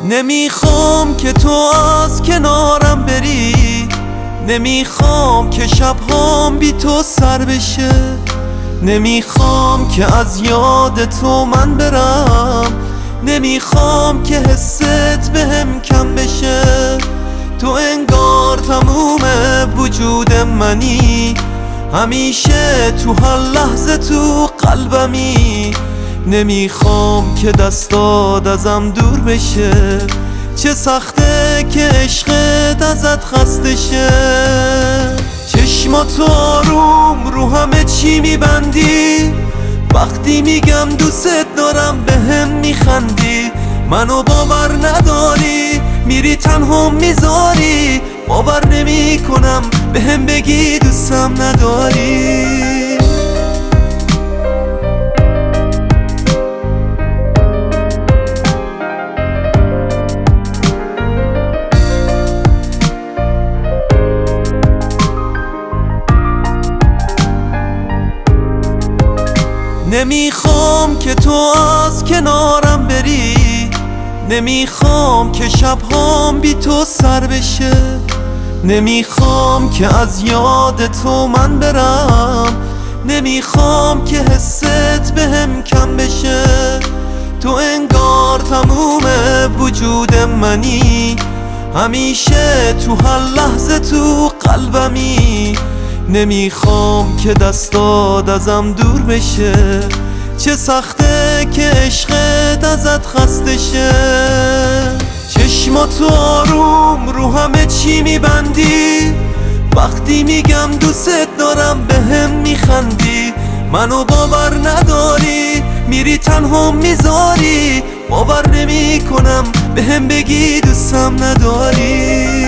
نمیخوام که تو از کنارم بری، نمیخوام که شبهام بی تو سر بشه، نمیخوام که از یاد تو من برم، نمیخوام که حست بهم کم بشه. تو انگار تموم وجود منی، همیشه تو هر لحظه تو قلبمی. نمیخوام که دستات ازم دور بشه، چه سخته که عشقت ازت خسته شه. چشماتو آروم رو همه چی میبندی، وقتی میگم دوست دارم بهم میخندی. منو باور نداری، میری تنها میذاری، باور نمی کنم بهم بگی دوستم نداری. نمیخوام که تو از کنارم بری، نمیخوام که شبهام بی تو سر بشه، نمیخوام که از یاد تو من برم، نمیخوام که حست بهم کم بشه. تو انگار تموم وجود منی، همیشه تو هر لحظه تو قلبمی. نمیخوام که دستات ازم دور بشه، چه سخته که عشقت ازت خسته شه. چشماتو آروم رو همه چی میبندی، وقتی میگم دوست دارم بهم میخندی. منو باور نداری، میری تنها میذاری، باور نمی کنم بهم بگی دوستم نداری.